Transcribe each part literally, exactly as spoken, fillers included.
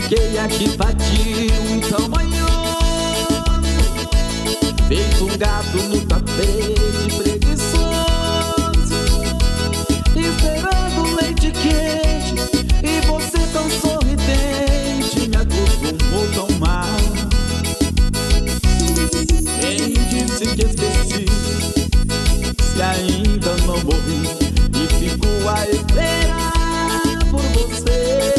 fiquei aqui vadio, então manhoso, feito um gato no tapete preguiçoso, esperando leite quente, e você tão sorridente me acostumou tão mal. Quem disse que esqueci, se ainda não morri e fico a esperar por você?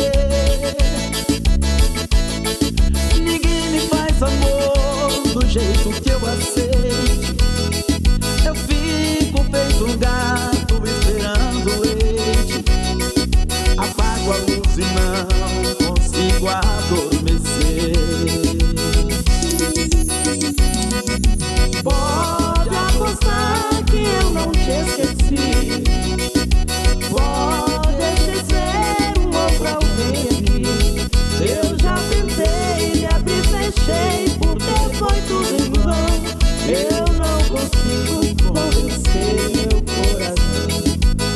Ninguém me faz amor do jeito que eu aceito. Eu fico feito um gato esperando leite. Apago a luz e não consigo adormecer. Pode apostar que eu não te esqueci. Pode esquecer um outro alguém aqui. Eu já tentei, me abri, fechei, porque foi tudo em vão. Eu não consigo convencer meu coração.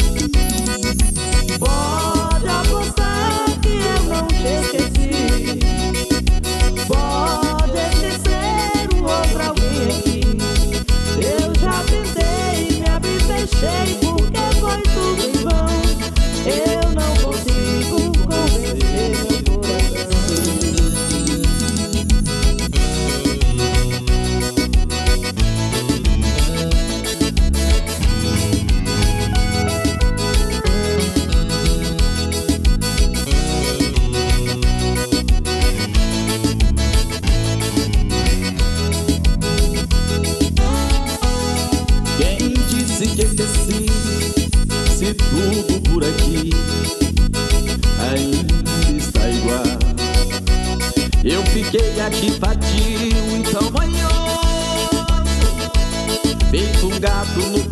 Pode apostar que eu não te esqueci. Pode esquecer um outro alguém aqui. Eu já tentei, me abri, fechei, porque foi tudo em vão. Eu não consigo convencer meu coração. Quem disse que esqueci, se tudo por aqui ainda está igual? Eu fiquei aqui vadio, então manhoso, feito um gato no